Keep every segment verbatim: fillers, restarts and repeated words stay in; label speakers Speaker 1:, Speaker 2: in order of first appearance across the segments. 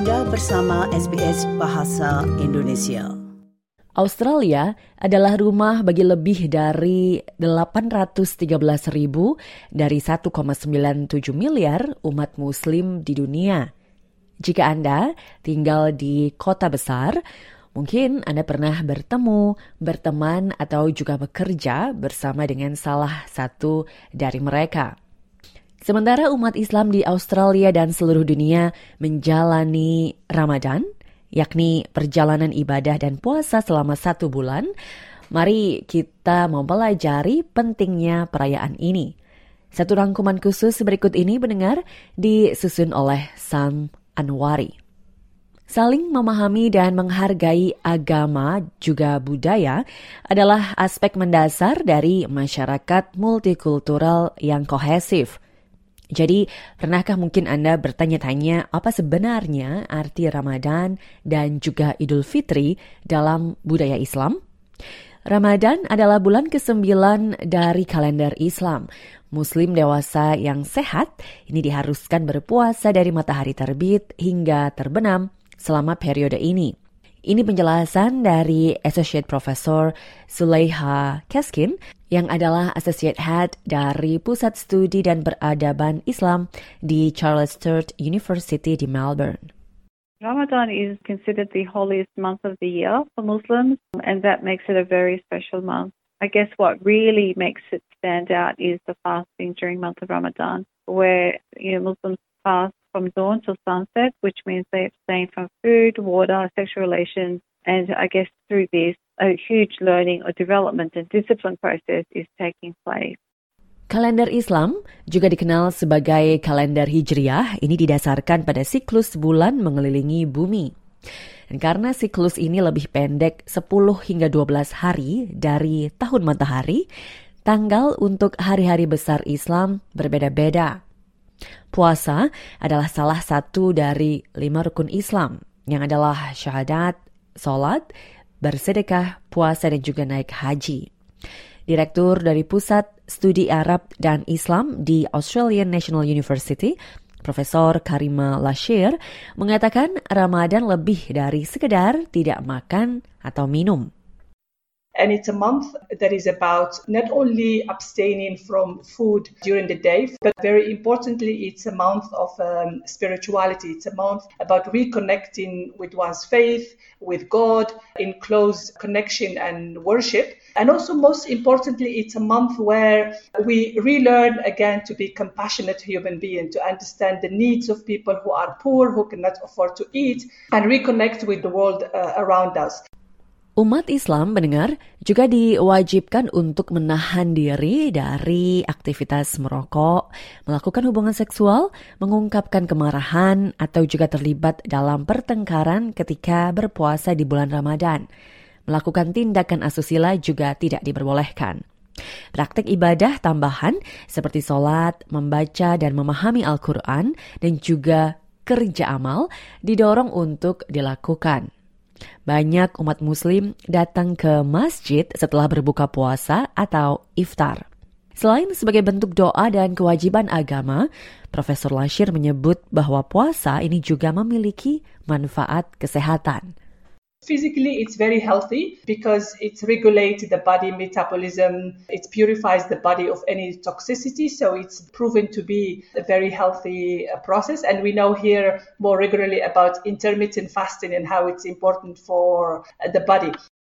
Speaker 1: Anda bersama S B S Bahasa Indonesia.
Speaker 2: Australia adalah rumah bagi lebih dari delapan ratus tiga belas ribu dari satu koma sembilan tujuh miliar umat muslim di dunia. Jika Anda tinggal di kota besar, mungkin Anda pernah bertemu, berteman, atau juga bekerja bersama dengan salah satu dari mereka. Sementara umat Islam di Australia dan seluruh dunia menjalani Ramadan, yakni perjalanan ibadah dan puasa selama satu bulan, mari kita mempelajari pentingnya perayaan ini. Satu rangkuman khusus berikut ini mendengar disusun oleh Sam Anwari. Saling memahami dan menghargai agama juga budaya adalah aspek mendasar dari masyarakat multikultural yang kohesif. Jadi, pernahkah mungkin Anda bertanya-tanya apa sebenarnya arti Ramadan dan juga Idul Fitri dalam budaya Islam? Ramadan adalah bulan kesembilan dari kalender Islam. Muslim dewasa yang sehat ini diharuskan berpuasa dari matahari terbit hingga terbenam selama periode ini. Ini penjelasan dari Associate Professor Suleyha Keskin yang adalah Associate Head dari Pusat Studi dan Peradaban Islam di Charles Sturt University di Melbourne.
Speaker 3: Ramadan is considered the holiest month of the year for Muslims, and that makes it a very special month. I guess what really makes it stand out is the fasting during the month of Ramadan, where you know, Muslims fast from dawn till sunset, which means they abstain from food, water, sexual relations, and I guess through this, a huge learning or development and discipline process is taking place.
Speaker 2: Kalender Islam juga dikenal sebagai kalender Hijriah. Ini didasarkan pada siklus bulan mengelilingi bumi. Dan karena siklus ini lebih pendek sepuluh hingga dua belas hari dari tahun matahari, tanggal untuk hari-hari besar Islam berbeda-beda. Puasa adalah salah satu dari lima rukun Islam, yang adalah syahadat, solat, bersedekah, puasa, dan juga naik haji. Direktur dari Pusat Studi Arab dan Islam di Australian National University, Profesor Karima Lashir, mengatakan Ramadan lebih dari sekedar tidak makan atau minum.
Speaker 4: And it's a month that is about not only abstaining from food during the day, but very importantly, it's a month of um, spirituality. It's a month about reconnecting with one's faith, with God, in close connection and worship. And also, most importantly, it's a month where we relearn again to be compassionate human beings, to understand the needs of people who are poor, who cannot afford to eat, and reconnect with the world uh, around us.
Speaker 2: Umat Islam mendengar juga diwajibkan untuk menahan diri dari aktivitas merokok, melakukan hubungan seksual, mengungkapkan kemarahan, atau juga terlibat dalam pertengkaran ketika berpuasa di bulan Ramadan. Melakukan tindakan asusila juga tidak diperbolehkan. Praktik ibadah tambahan seperti sholat, membaca dan memahami Al-Quran, dan juga kerja amal didorong untuk dilakukan. Banyak umat muslim datang ke masjid setelah berbuka puasa atau iftar. Selain sebagai bentuk doa dan kewajiban agama, Profesor Lashir menyebut bahwa puasa ini juga memiliki manfaat kesehatan.
Speaker 4: Physically, it's very healthy because it regulates the body metabolism. It purifies the body of any toxicity. So it's proven to be a very healthy process. And we know here more regularly about intermittent fasting and how it's important for the body.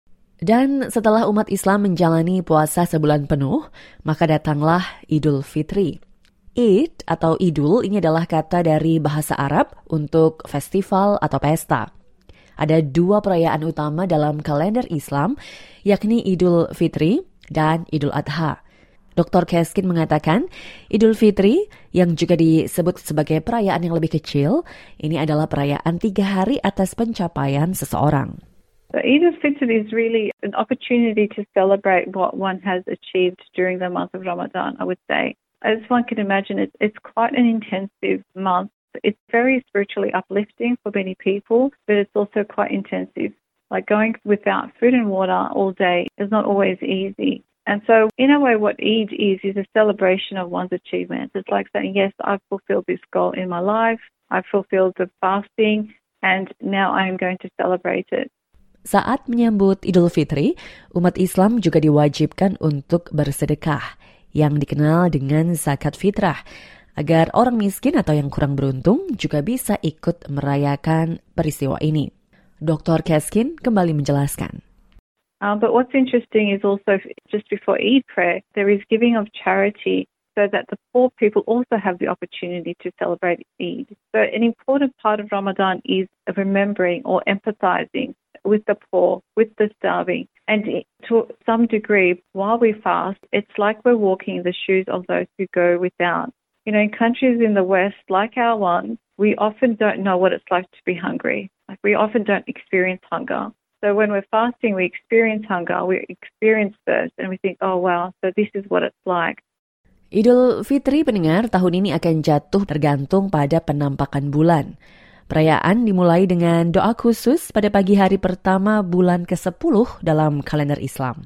Speaker 2: Dan setelah umat Islam menjalani puasa sebulan penuh, maka datanglah Idul Fitri. Id atau Idul ini adalah kata dari bahasa Arab untuk festival atau pesta. Ada dua perayaan utama dalam kalender Islam, yakni Idul Fitri dan Idul Adha. Doktor Keskin mengatakan, Idul Fitri, yang juga disebut sebagai perayaan yang lebih kecil, ini adalah perayaan tiga hari atas pencapaian seseorang.
Speaker 3: So Idul Fitri is really an opportunity to celebrate what one has achieved during the month of Ramadan, I would say. As one can imagine, it's, it's quite an intensive month. It's very spiritually uplifting for many people, but it's also quite intensive. Like going without food and water all day is not always easy. And so in a way what Eid is, is a celebration of one's achievements. It's like saying, yes, I've fulfilled this goal in my life. I've fulfilled the fasting. and now I am going to celebrate it.
Speaker 2: Saat menyambut Idul Fitri, umat Islam juga diwajibkan untuk bersedekah, yang dikenal dengan zakat fitrah, agar orang miskin atau yang kurang beruntung juga bisa ikut merayakan peristiwa ini. doktor Keskin kembali menjelaskan.
Speaker 3: Um, but what's interesting is also just before Eid prayer, there is giving of charity so that the poor people also have the opportunity to celebrate Eid. So an important part of Ramadan is remembering or empathizing with the poor, with the starving. And to some degree, while we fast, it's like we're walking in the shoes of those who go without. You know, in countries in the West, like our one, we often don't know what it's like to be hungry. Like we often don't experience hunger. So when we're fasting, we experience hunger, we experience thirst, and we think, oh wow, so this is what it's like.
Speaker 2: Idul Fitri pendengar tahun ini akan jatuh tergantung pada penampakan bulan. Perayaan dimulai dengan doa khusus pada pagi hari pertama bulan kesepuluh dalam kalender Islam.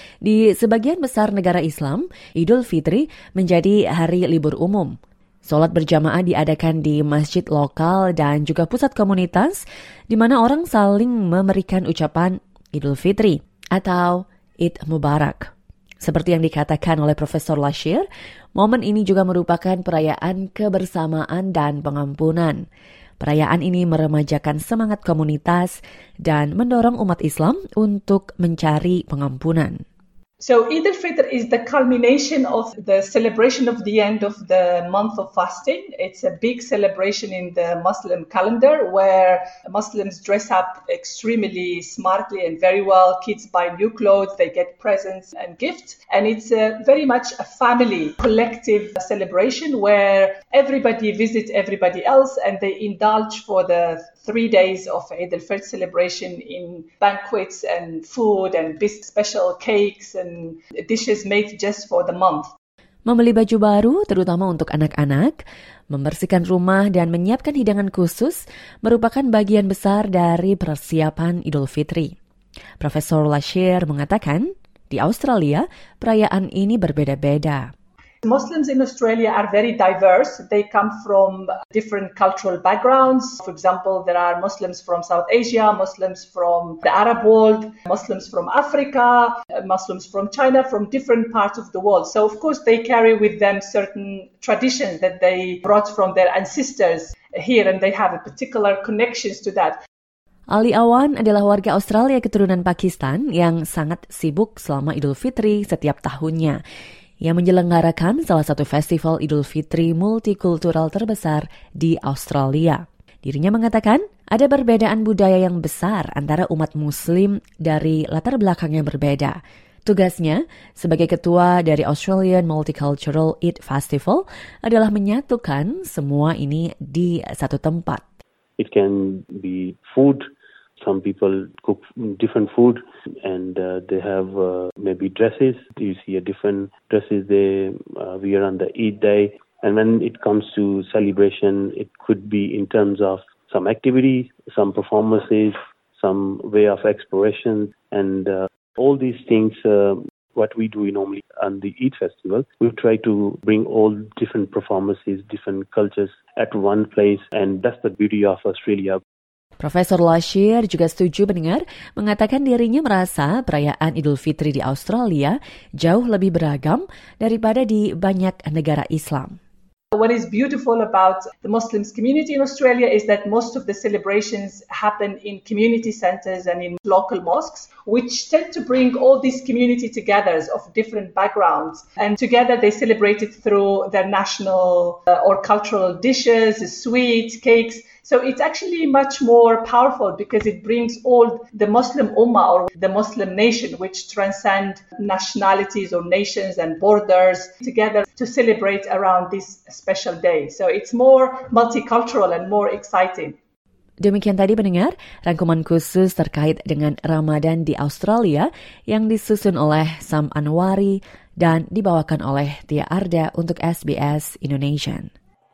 Speaker 2: Di sebagian besar negara Islam, Idul Fitri menjadi hari libur umum. Sholat berjamaah diadakan di masjid lokal dan juga pusat komunitas, di mana orang saling memberikan ucapan Idul Fitri atau Eid Mubarak. Seperti yang dikatakan oleh Profesor Lashir, momen ini juga merupakan perayaan kebersamaan dan pengampunan. Perayaan ini meremajakan semangat komunitas dan mendorong umat Islam untuk mencari pengampunan.
Speaker 4: So Eid al-Fitr is the culmination of the celebration of the end of the month of fasting. It's a big celebration in the Muslim calendar where Muslims dress up extremely smartly and very well. Kids buy new clothes, they get presents and gifts. And it's a, very much a family, collective celebration where everybody visits everybody else and they indulge for the three days of Eid al-Fitr celebration in banquets and food and special cakes and dishes made just for the month.
Speaker 2: Membeli baju baru, terutama untuk anak-anak, membersihkan rumah dan menyiapkan hidangan khusus merupakan bagian besar dari persiapan Idul Fitri. Profesor Lashir mengatakan, di Australia, perayaan ini berbeda-beda.
Speaker 4: Muslims in Australia are very diverse. They come from different cultural backgrounds. For example, there are Muslims from South Asia, Muslims from the Arab world, Muslims from Africa, Muslims from China, from different parts of the world. So, of course, they carry with them certain traditions that they brought from their ancestors here, and they have a particular connections to that.
Speaker 2: Ali Awan adalah warga Australia keturunan Pakistan yang sangat sibuk selama Idul Fitri setiap tahunnya. Yang menyelenggarakan salah satu festival Idul Fitri multikultural terbesar di Australia. Dirinya mengatakan ada perbedaan budaya yang besar antara umat Muslim dari latar belakang yang berbeda. Tugasnya sebagai ketua dari Australian Multicultural Eid Festival adalah menyatukan semua ini di satu tempat.
Speaker 5: It can be food. Some people cook different food and uh, they have uh, maybe dresses. You see a different dresses they uh, wear on the Eid day. And when it comes to celebration, it could be in terms of some activities, some performances, some way of exploration. And uh, all these things, uh, what we do normally on the Eid festival, we try to bring all different performances, different cultures at one place. And that's the beauty of Australia.
Speaker 2: Profesor Lashir juga setuju mendengar mengatakan dirinya merasa perayaan Idul Fitri di Australia jauh lebih beragam daripada di banyak negara Islam.
Speaker 4: What is beautiful about the Muslims community in Australia is that most of the celebrations happen in community centers and in local mosques, which tend to bring all these community together of different backgrounds. And together they celebrate it through their national uh, or cultural dishes, sweets, cakes. So it's actually much more powerful because it brings all the Muslim Ummah or the Muslim nation, which transcend nationalities or nations and borders together to celebrate around this special day. So it's more multicultural and more exciting.
Speaker 2: Demikian tadi pendengar, rangkuman khusus terkait dengan Ramadan di Australia yang disusun oleh Sam Anwari dan dibawakan oleh Tia Arda untuk S B S Indonesia.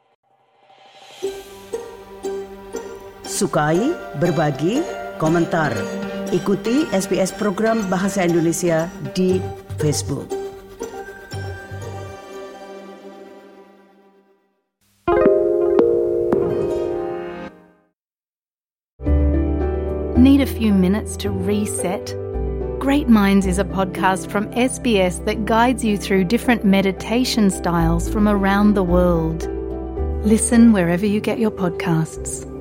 Speaker 1: Sukai, berbagi, komentar. Ikuti S B S program Bahasa Indonesia di Facebook.
Speaker 6: Need a few minutes to reset? Great Minds is a podcast from S B S that guides you through different meditation styles from around the world. Listen wherever you get your podcasts.